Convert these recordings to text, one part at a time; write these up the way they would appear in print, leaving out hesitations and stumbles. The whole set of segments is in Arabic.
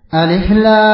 ألف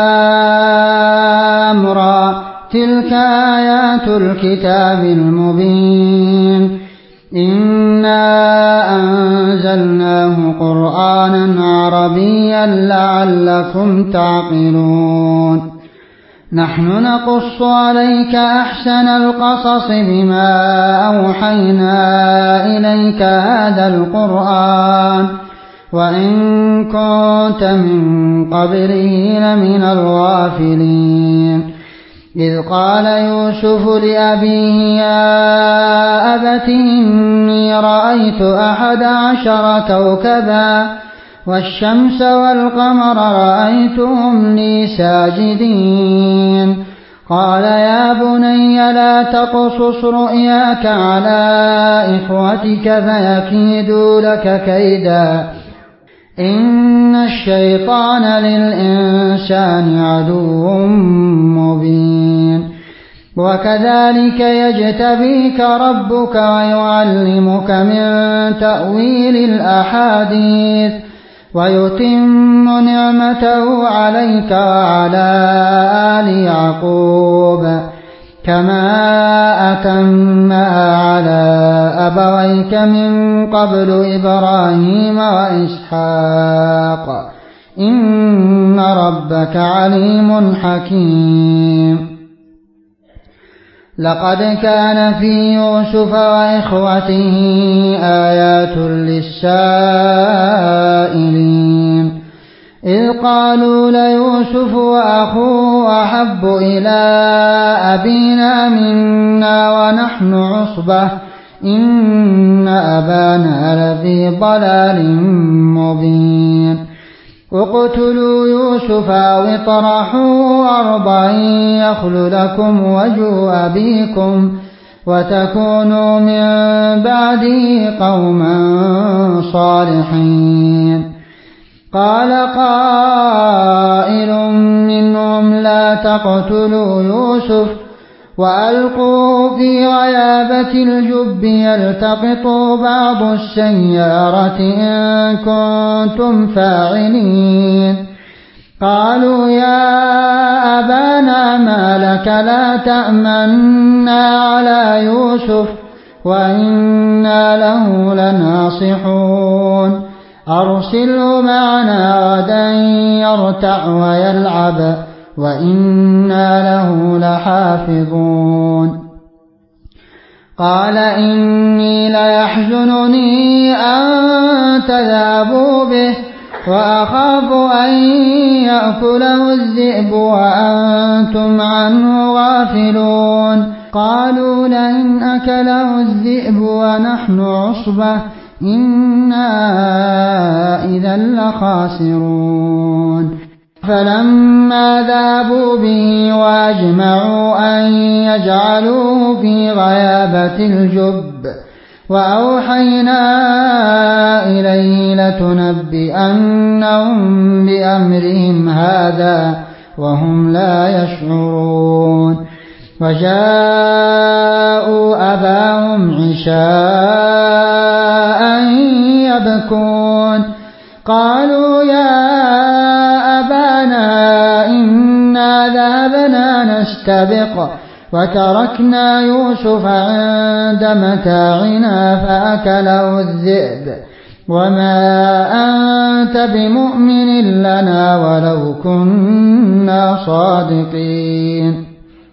لام را تلك آيات الكتاب المبين إنا أنزلناه قرآنا عربيا لعلكم تعقلون نحن نقص عليك أحسن القصص بما أوحينا إليك هذا القرآن وإن كنت من قبله لمن الغافلين إذ قال يوسف لأبيه يا أبت إني رأيت 11 كوكبا والشمس والقمر رأيتهم لي ساجدين قال يا بني لا تقصص رؤياك على إخوتك فيكيدوا لك كيدا إن الشيطان للإنسان عدو مبين وكذلك يجتبيك ربك ويعلمك من تأويل الأحاديث ويتم نعمته عليك وعلى آل يعقوب كما أتمها على أبويك من قبل إبراهيم وإسحاق إن ربك عليم حكيم لقد كان في يوسف وإخوته آيات للسائلين إذ قالوا ليوسف وأخوه أحب إلى أبينا منا ونحن عصبة إن أبانا لفي ضلال مبين اقتلوا يوسف أو اطرحوه أرضا يخل لكم وجه أبيكم وتكونوا من بعده قوما صالحين قال قائل منهم لا تقتلوا يوسف وألقوه في غيابة الجب يلتقطوا بعض السيارة إن كنتم فاعلين قالوا يا أبانا ما لك لا تأمنا على يوسف وإنا له لناصحون أرسله معنا غدا يرتع ويلعب وإنا له لحافظون قال إني ليحزنني أن تذهبوا به وأخاف أن يأكله الذئب وأنتم عنه غافلون قالوا لئن أكله الذئب ونحن عصبة إنا إذا لخاسرون فلما ذهبوا به واجمعوا أن يجعلوه في غيابة الجب وأوحينا إليه لتنبئنهم بأمرهم هذا وهم لا يشعرون وجاءوا أباهم عشاء يبكون قالوا يا أبانا إنا ذهبنا نستبق وتركنا يوسف عند متاعنا فأكله الذئب وما أنت بمؤمن لنا ولو كنا صادقين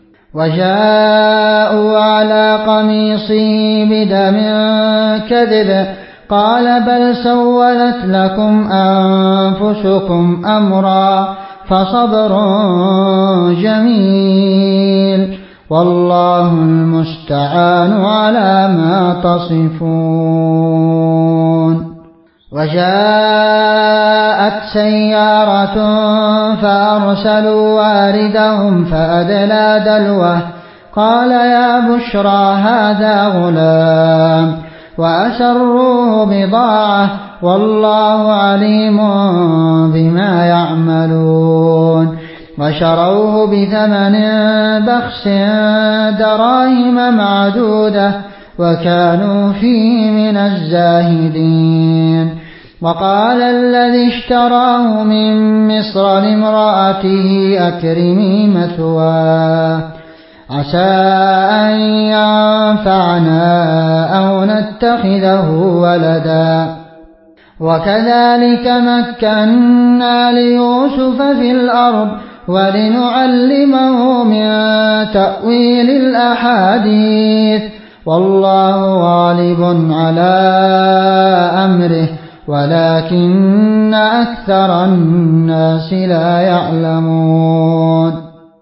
وجاءوا على قميصه بدم كذب قال بل سولت لكم أنفسكم أمرا فصبر جميل والله المستعان على ما تصفون وجاءت سيارة فأرسلوا واردهم فأدلى دلوه قال يا بشرى هذا غلام وأسروه بضاعة والله عليم بما يعملون وشروه بثمن بخس دراهم معدودة وكانوا فيه من الزاهدين وقال الذي اشتراه من مصر لامرأته أكرمي مثواه عسى أن ينفعنا أو نتخذه ولدا وكذلك مكنا ليوسف في الأرض ولنعلمه من تأويل الأحاديث والله غالب على أمره ولكن أكثر الناس لا يعلمون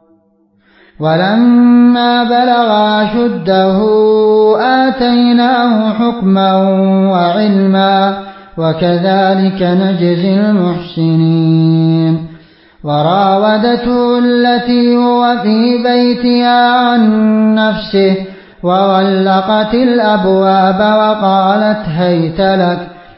ولما بلغ أشده آتيناه حكما وعلما وكذلك نجزي المحسنين وراودته التي هو في بيتها عن نفسه وغلقت الأبواب وقالت هيت لك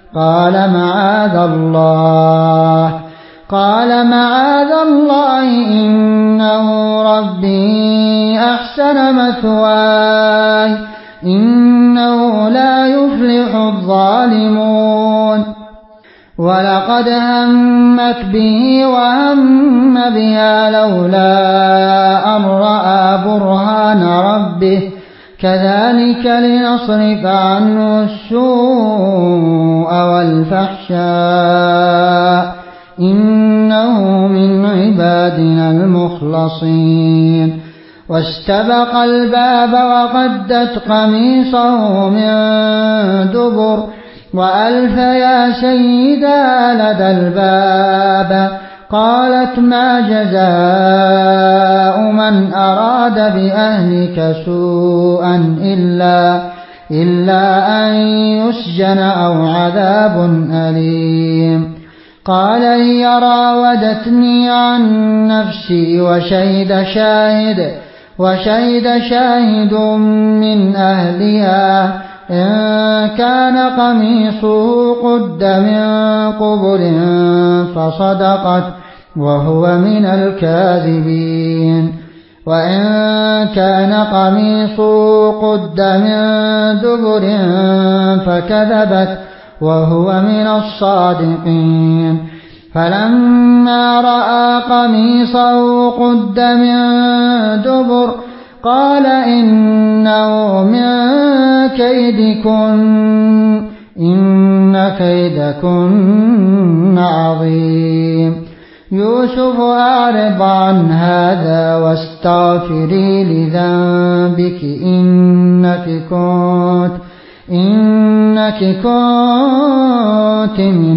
قال معاذ الله إنه ربي أحسن مثواي إنه لا يفلح الظالمون ولقد همت به وهم بها لولا أن رأى برهان ربه كذلك لنصرف عنه السوء والفحشاء إنه من عبادنا المخلصين واستبق الباب وقدت قميصه من دبر وألف يا سيدا لدى الباب قالت ما جزاء من أراد بأهلك سوءا إلا أن يسجن أو عذاب أليم قال هي راودتني عن نفسي وشهد شاهد من أهلها إن كان قميصه قد من قبل فصدقت وهو من الكاذبين وإن كان قميصه قد من دبر فكذبت وهو من الصادقين فلما رأى قميصه قد من دبر قال إنه من كيدكن إن كيدكن عظيم يوسف أعرض عن هذا واستغفري لذنبك إنك كنت من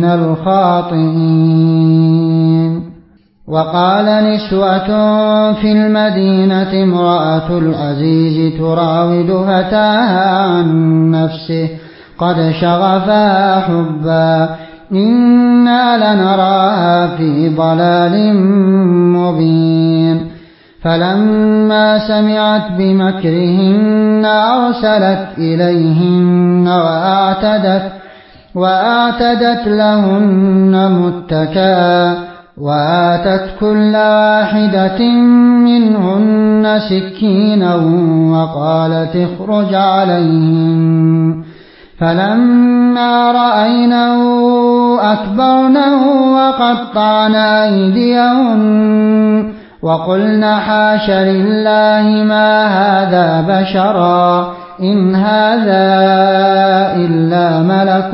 الخاطئين وقال نسوة في المدينة امرأة العزيز تراود فتاها عن نفسه قد شغفها حبا إنا لنراها في ضلال مبين فلما سمعت بمكرهن أرسلت إليهن وأعتدت لهن متكئا وآتت كل واحدة منهن سكينا وقالت اخرج عليهن فلما رأينه أكبرنه وقطعن أيديهن وقلن حاش لله ما هذا بشرا إن هذا إلا ملك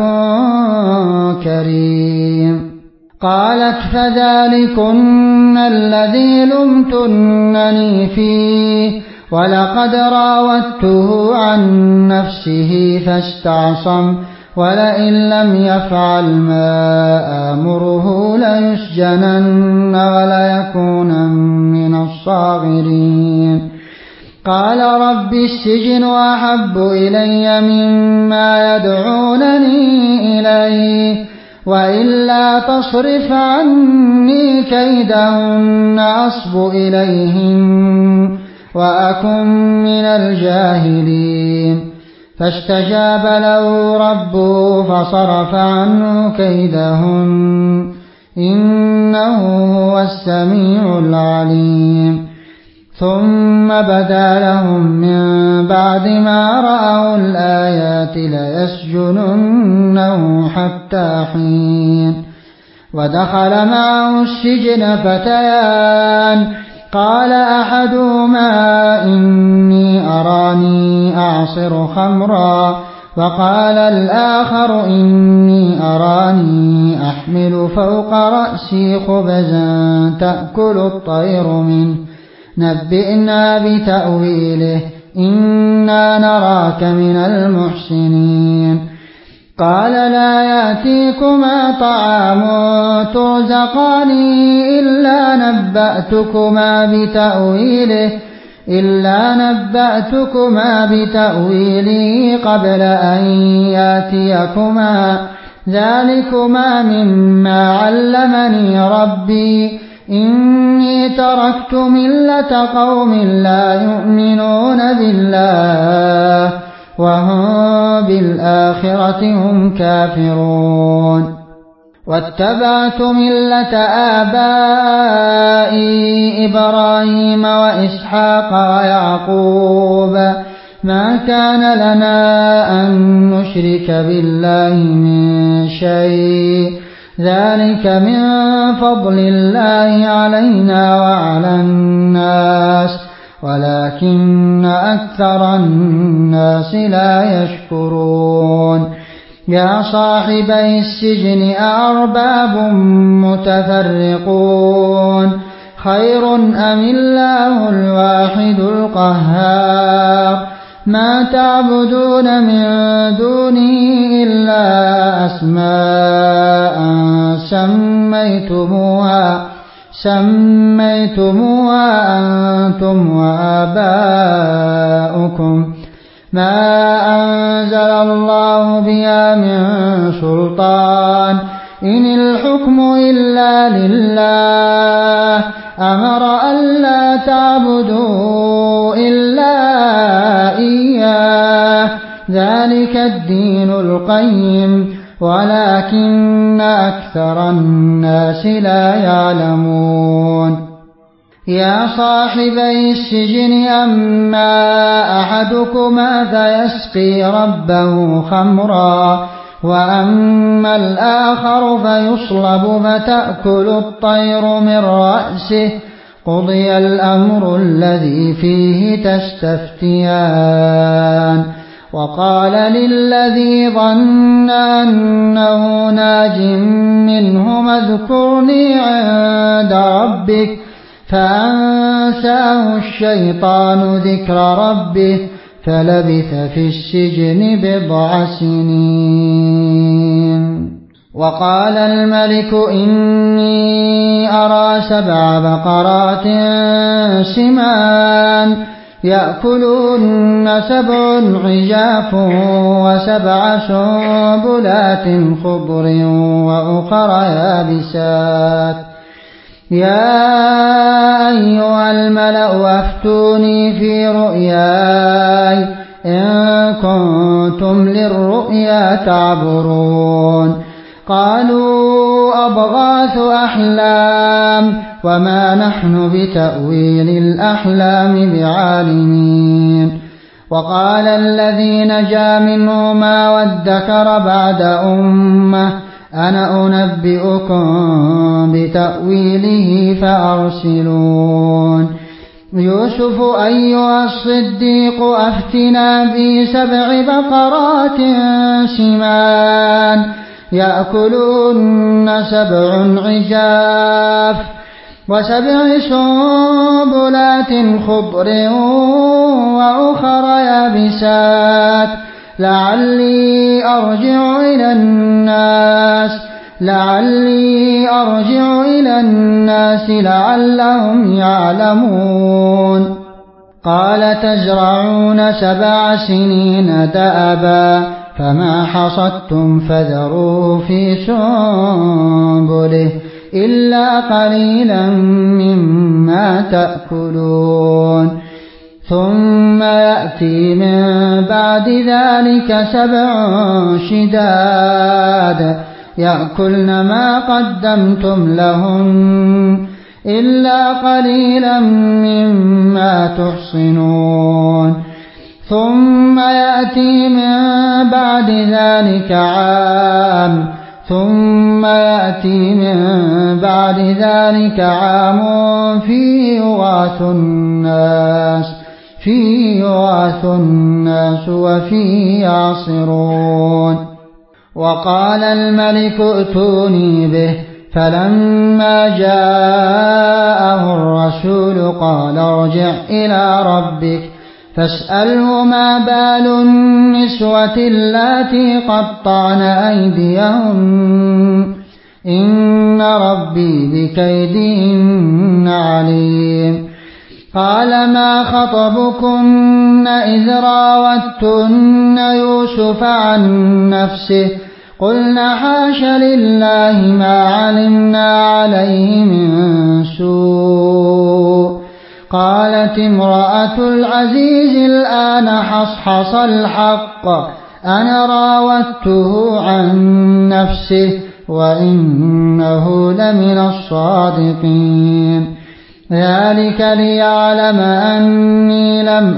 كريم قالت فذلكن الذي لمتنني فيه ولقد راودته عن نفسه فاستعصم ولئن لم يفعل ما آمره ليسجنن وليكونن من الصاغرين قال رب السجن أحب إلي مما يدعونني إليه وإلا تصرف عني كيدهن أصب إليهن وأكن من الجاهلين فاستجاب له ربه فصرف عنه كيدهن إنه هو السميع العليم ثم بدا لهم من بعد ما رأوا الآيات ليسجننه حتى حين. ودخل معه السجن فتيان، قال أحدهما إني أراني أعصر خمرا، وقال الآخر إني أراني أحمل فوق رأسي خبزا تأكل الطير منه، نبئنا بتأويله إنا نراك من المحسنين. قال لا يأتيكما طعام ترزقانه إلا نبأتكما بتأويله قبل أن يأتيكما، ذلكما مما علمني ربي، إني تركت ملة قوم لا يؤمنون بالله وهم بالآخرة هم كافرون. واتبعت ملة آبائي إبراهيم وإسحاق ويعقوب، ما كان لنا أن نشرك بالله من شيء، ذلك من فضل الله علينا وعلى الناس ولكن أكثر الناس لا يشكرون. يا صاحبي السجن أأرباب متفرقون خير أم الله الواحد القهار، ما تعبدون من دونه إلا أسماء سميتموها أنتم وآباؤكم ما أنزل الله بها من سلطان، إن الحكم إلا لله، أمر ألا تعبدوا إلا إياه، ذلك الدين القيم ولكن أكثر الناس لا يعلمون. يا صاحبي السجن أما أحدكما فيسقي ربه خمرا، وأما الآخر فيصلب فتأكل الطير من رأسه، قضي الأمر الذي فيه تستفتيان. وقال للذي ظن أنه ناج منهما اذكرني عند ربك، فأنساه الشيطان ذكر ربه فلبث في السجن 9 سنين. وقال الملك إني أرى 7 بقرات سمان يأكلون 7 عجاف و7 سنبلات خضر وأخر يابسات. يا أيها الملأ أفتوني في رؤياي إن كنتم للرؤيا تعبرون. قالوا أضغاث أحلام وما نحن بتأويل الأحلام بعالمين. وقال الذي نجا منهما وادكر بعد أمة أنا أنبئكم بتأويله فأرسلون. يوسف أيها الصديق أفتنا في 7 بقرات سمان يأكلون 7 عجاف و7 سنبلات خضر وأخر يابسات لعلي أرجع إلى الناس لعلهم يعلمون. قال تزرعون 7 سنين دأبا فما حصدتم فذروه في سنبله إلا قليلا مما تأكلون. ثم يأتي من بعد ذلك 7 شداد يأكلن ما قدمتم لهن إلا قليلا مما تحصنون ثم يأتي من بعد ذلك عام فيه يغاث الناس وفيه يعصرون وقال الملك ائتوني به فلما جاءه الرسول قال ارجع إلى ربك فاسأله ما بال النسوة اللاتي قطعن أيديهن إن ربي بكيدهن عليم قال ما خطبكن إذ راوتن يوسف عن نفسه قلنا حاش لله ما علمنا عليه من سوء قالت امرأة العزيز الآن حصحص الحق أنا راودته عن نفسه وإنه لمن الصادقين ذلك ليعلم أني لم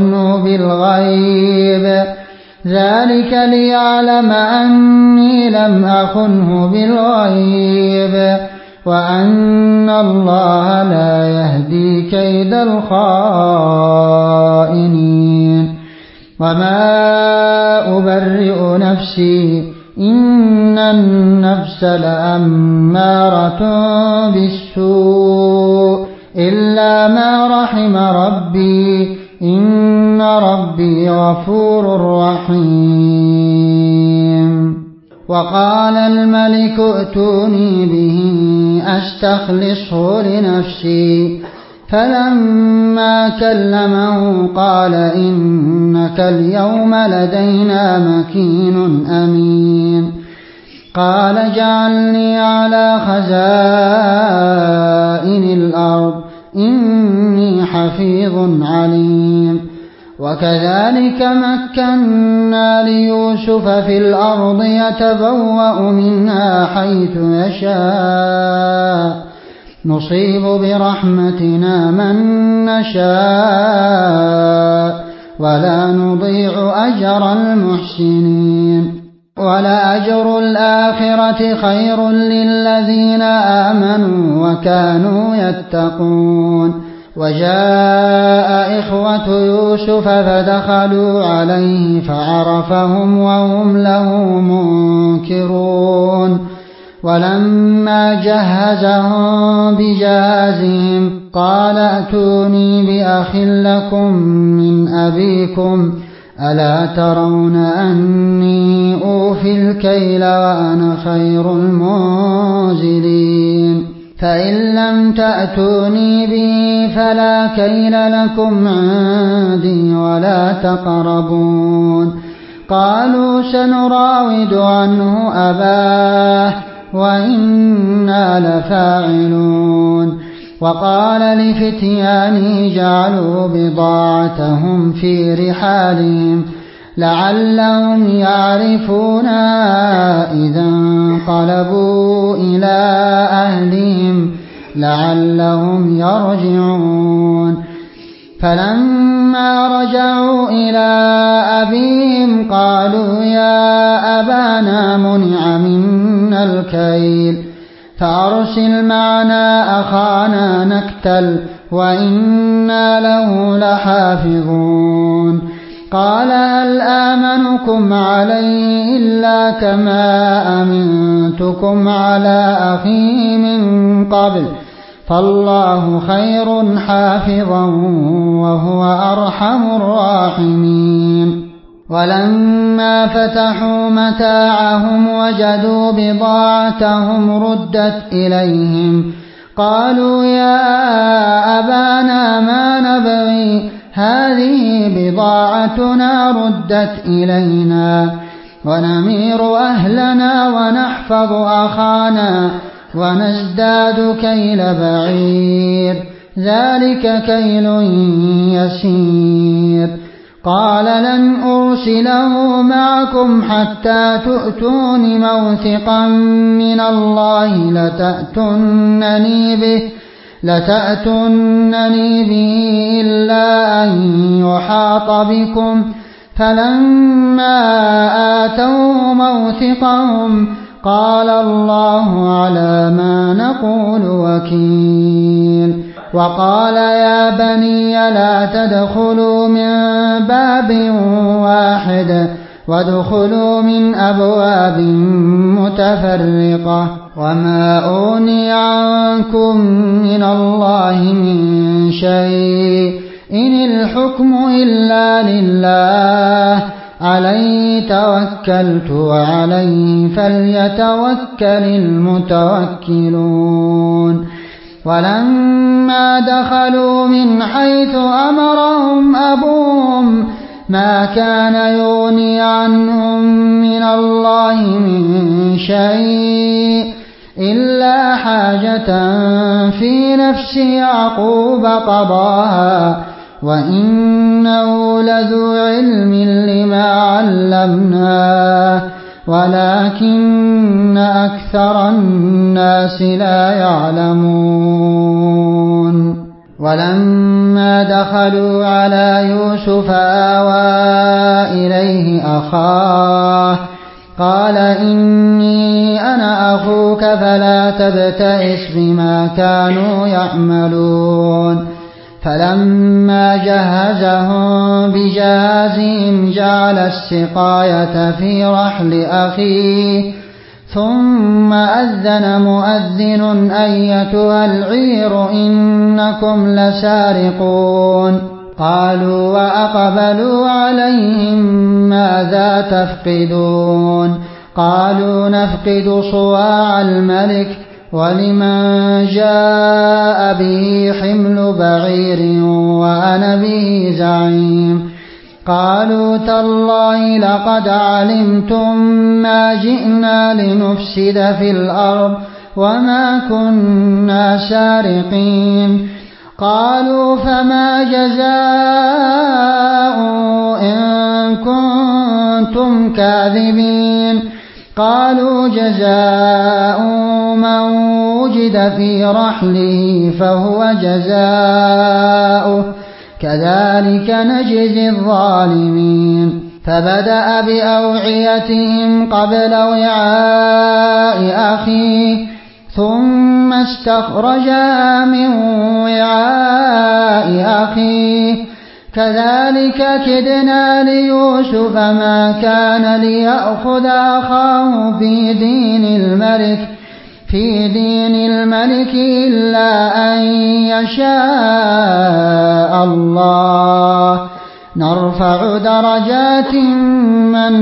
أخنه بالغيب وأن الله لا يهدي كيد الخائنين وما أبرئ نفسي إن النفس لأمارة بالسوء إلا ما رحم ربي إن ربي غفور رحيم وقال الملك ائتوني به أستخلصه لنفسي فلما كلمه قال إنك اليوم لدينا مكين أمين قال اجعلني على خزائن الأرض إني حفيظ عليم وكذلك مكنا ليوسف في الأرض يتبوأ منها حيث يشاء نصيب برحمتنا من نشاء ولا نضيع أجر المحسنين ولأجر الآخرة خير للذين آمنوا وكانوا يتقون وجاء إخوة يوسف فدخلوا عليه فعرفهم وهم له منكرون ولما جهزهم بجهازهم قال ائتوني بأخ لكم من أبيكم ألا ترون أني أوفي الكيل وأنا خير المنزلين فإن لم تأتوني به فلا كيل لكم عندي ولا تقربون قالوا سنراود عنه أباه وإنا لفاعلون وقال لفتيانه جعلوا بضاعتهم في رحالهم لعلهم يعرفونها إذا انقلبوا إلى أهلهم لعلهم يرجعون فلما رجعوا إلى أبيهم قالوا يا أبانا منع منا الكيل فأرسل معنا أخانا نكتل وإنا له لحافظون قال هل آمنكم عليه إلا كما أمنتكم على أخيه من قبل فالله خير حافظا وهو أرحم الراحمين ولما فتحوا متاعهم وجدوا بضاعتهم ردت إليهم قالوا يا أبانا ما نبغي هذه بضاعتنا ردت إلينا ونمير أهلنا ونحفظ أخانا ونزداد كيل بعير ذلك كيل يسير قال لن أرسله معكم حتى تؤتون موثقا من الله لتأتونني به لتأتونني به إلا أن يحاط بكم. فلما آتوا موثقهم قال الله على ما نقول وكيل. وقال يا بني لا تدخلوا من باب واحد وادخلوا من أبواب متفرقة وما أغني عنكم من الله من شيء إن الحكم إلا لله عليه توكلت وعليه فليتوكل المتوكلون. ولما دخلوا من حيث أمرهم أبوهم ما كان يغني عنهم من الله من شيء إلا حاجة في نفس يعقوب قضاها وإنه لذو علم لما علمناه ولكن أكثر الناس لا يعلمون. ولما دخلوا على يوسف آوى إليه أخاه قال إني أنا أخوك فلا تبتئس بما كانوا يعملون. فلما جهزهم بجهازهم جعل السقاية في رحل أخيه ثم أذن مؤذن أيتها العير إنكم لسارقون. قالوا وأقبلوا عليهم ماذا تفقدون. قالوا نفقد صواع الملك ولمن جاء به حمل بعير وأنا به زعيم. قالوا تالله لقد علمتم ما جئنا لنفسد في الأرض وما كنا سارقين. قالوا فما جزاء إن كنتم كاذبين. قالوا جزاء من وجد في رحله فهو جزاؤه كذلك نجزي الظالمين. فبدأ بأوعيتهم قبل وعاء أخيه ثم استخرجها من وعاء أخيه كذلك كدنا ليوسف ما كان ليأخذ أخاه في دين الملك إلا أن يشاء الله نرفع درجات من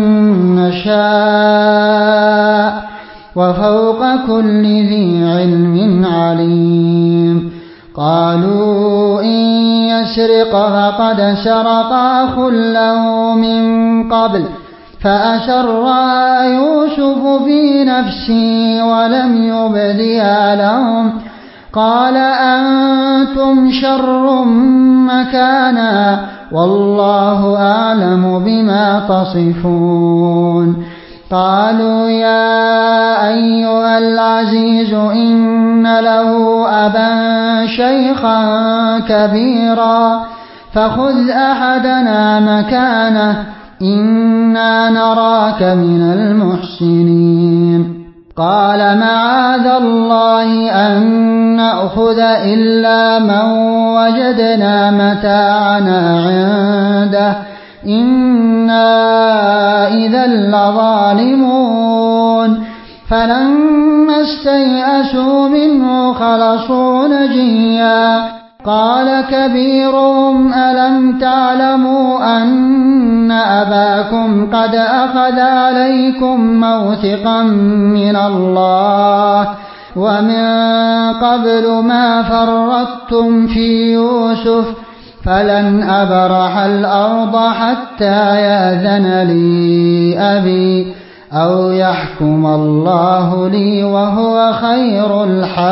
نشاء وفوق كل ذي علم عليم. قالوا إن يسرق فقد سرق أخ له من قبل فأسرها يوسف في نفسه ولم يبدها لهم. قال أنتم شر مكانا والله أعلم بما تصفون. قالوا يا أيها العزيز إن له أبا شيخا كبيرا فخذ أحدنا مكانه إنا نراك من المحسنين. قال معاذ الله أن نأخذ إلا من وجدنا متاعنا عنده إنا إذا لظالمون. فلما استيئسوا منه خلصوا نجيا. قال كبيرهم ألم تعلموا أن أباكم قد أخذ عليكم موثقا من الله ومن قبل ما فرطتم في يوسف فلن أبرح الأرض حتى يأذن لي أبي أو يحكم الله لي وهو خير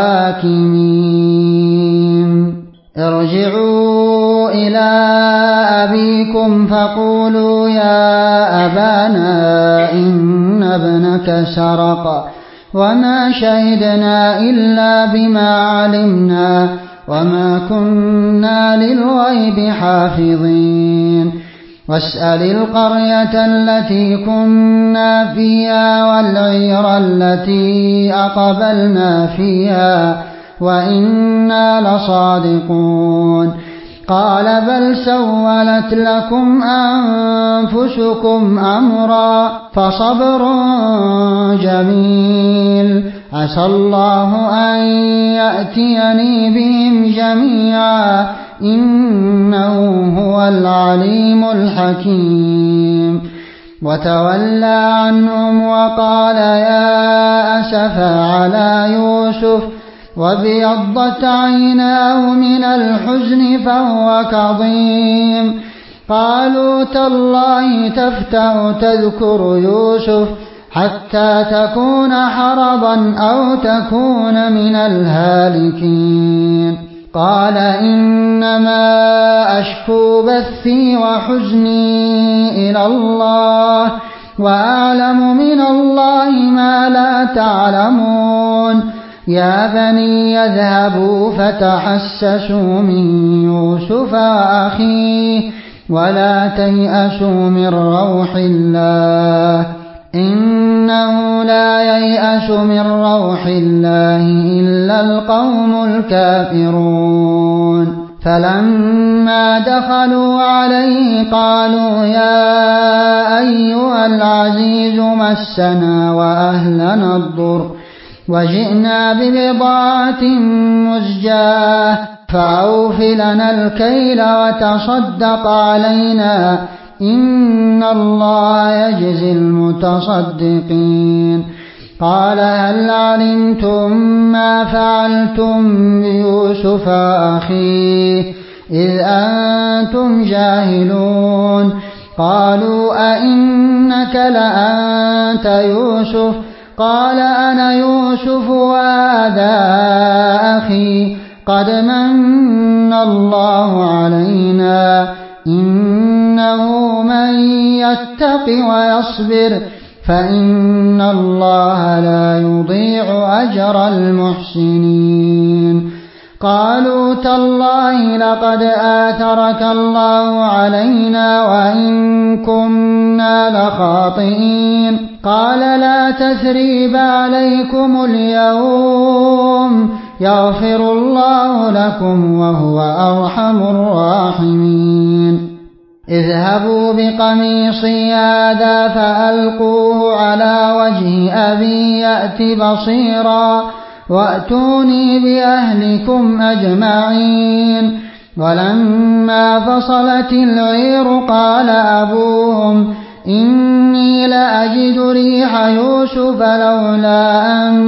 الحاكمين. ارجعوا إلى أبيكم فقولوا يا أبانا إن ابنك سرق وما شهدنا إلا بما علمنا وما كنا للغيب حافظين واسأل القرية التي كنا فيها والعير التي أقبلنا فيها وإنا لصادقون قال بل سولت لكم أنفسكم أمرا فصبر جميل عسى الله أن يأتيني بهم جميعا إنه هو العليم الحكيم وتولى عنهم وقال يا أسفا على يوسف وابيضت عيناه من الحزن فهو كظيم قالوا تالله تفتأ تذكر يوسف حتى تكون حرضا أو تكون من الهالكين قال إنما أشكو بثي وحزني إلى الله وأعلم من الله ما لا تعلمون يا بني يذهبوا فتحسسوا من يوسف وأخيه ولا تيأسوا من روح الله إنه لا ييأس من روح الله إلا القوم الكافرون فلما دخلوا عليه قالوا يا أيها العزيز مسنا وأهلنا الضر وجئنا ببضاعة مزجاة فأوف لنا الكيل وتصدق علينا إن الله يجزي المتصدقين قال هل علمتم ما فعلتم بيوسف أخيه إذ أنتم جاهلون قالوا أئنك لأنت يوسف قال أنا يوسف وهذا أخي قد من الله علينا إنه من يتق ويصبر فإن الله لا يضيع أجر المحسنين قالوا تالله لقد آثرك الله علينا وإن كنا لخاطئين قال لا تثريب عليكم اليوم يغفر الله لكم وهو أرحم الراحمين اذهبوا بقميصي هذا فألقوه على وجه أبي يأت بصيرا وأتوني بأهلكم أجمعين ولما فصلت العير قال أبوهم إني لأجد ريح يوسف لولا أن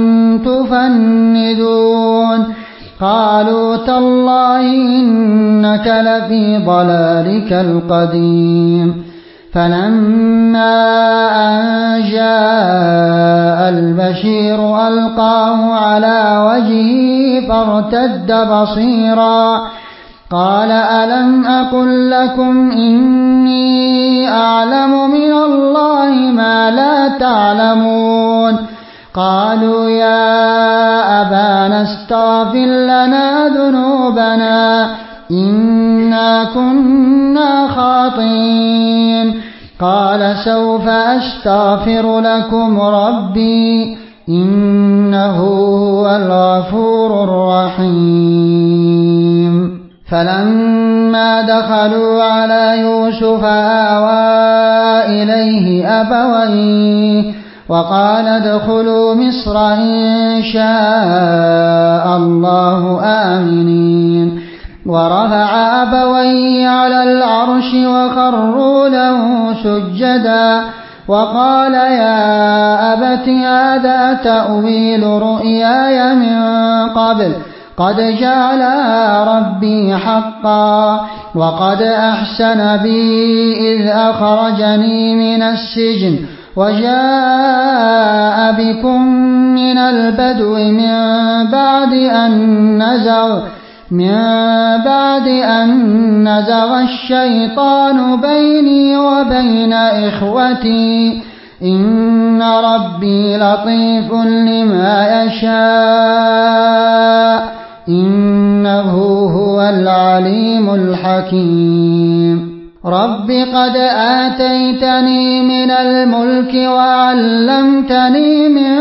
تفندون قالوا تالله إنك لفي ضلالك القديم فلما أن جاء البشير ألقاه على وجهه فارتد بصيرا قال ألم أقل لكم إني أعلم من الله ما لا تعلمون قالوا يا أبانا استغفر لنا ذنوبنا إنا كنا خاطئين قال سوف أستغفر لكم ربي إنه هو الغفور الرحيم فلما دخلوا على يوسف آوى إليه أبويه وقال ادخلوا مصر إن شاء الله آمنين ورفع أبويه على العرش وخروا له سجدا وقال يا أبت هذا تأويل رؤياي من قبل قد جعلها ربي حقا وقد أحسن بي إذ أخرجني من السجن وجاء بكم من البدو من بعد أن نزغ الشيطان بيني وبين إخوتي إن ربي لطيف لما يشاء إنه هو العليم الحكيم رب قد آتيتني من الملك وعلمتني من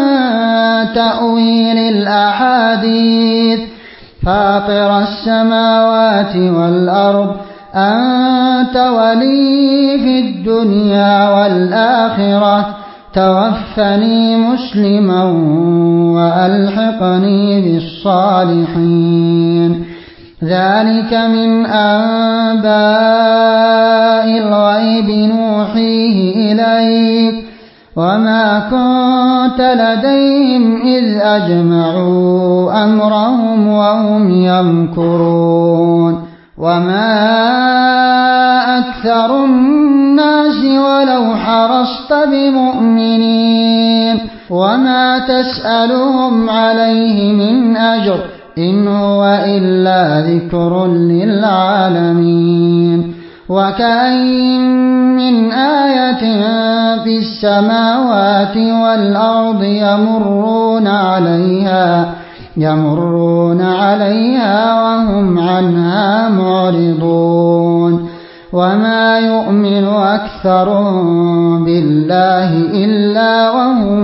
تأويل الأحاديث فاطر السماوات والأرض أنت ولي في الدنيا والآخرة توفني مسلما وألحقني بالصالحين ذلك من أنباء الغيب نوحيه إليك وما كنت لديهم إذ أجمعوا أمرهم وهم يمكرون وما أكثر الناس ولو حرصت بمؤمنين وما تسألهم عليه من أجر إن هو إلا ذكر للعالمين وكأين من آية في السماوات والأرض يمرون عليها وهم عنها معرضون وما يؤمن أكثرهم بالله إلا وهم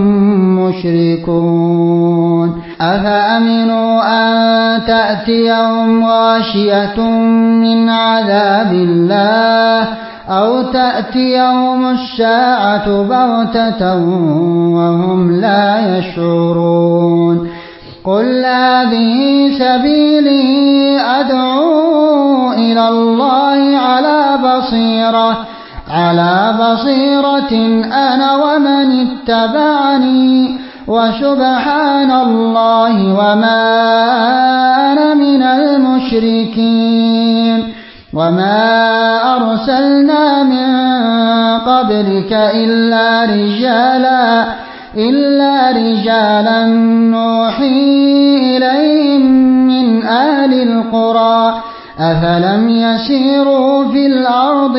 مشركون أفأمنوا أن تأتيهم غاشية من عذاب الله أو تأتيهم الساعة بغتة وهم لا يشعرون قل هذه سبيلي أدعو إلى الله على بصيرة أنا ومن اتبعني وسبحان الله وما أنا من المشركين وما أرسلنا من قبلك إلا رجالا نوحي إليهم من أهل القرى أفلم يسيروا في الأرض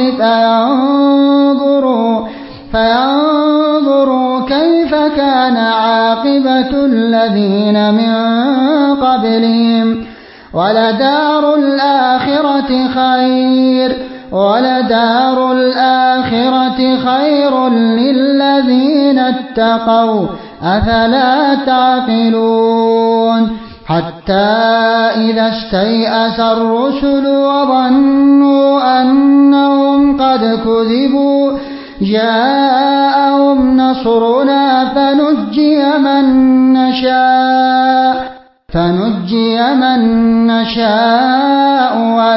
فينظروا كيف كان عاقبة الذين من قبلهم ولدار الآخرة خير للذين اتقوا أفلا تعقلون حتى إذا استيأس الرسل وظنوا أنهم قد كذبوا جاءهم نصرنا فنجي من نشاء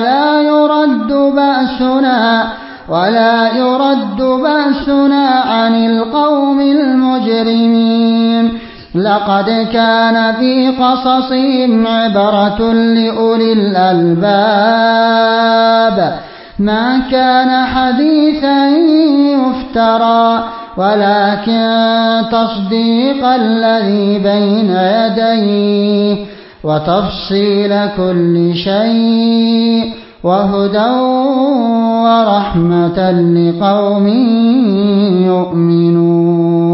ولا يرد بأسنا عن القوم المجرمين لقد كان في قصصهم عبرة لأولي الألباب ما كان حديثا يفترى ولكن تصديق الذي بين يديه وتفصيل كل شيء وهدى ورحمة لقوم يؤمنون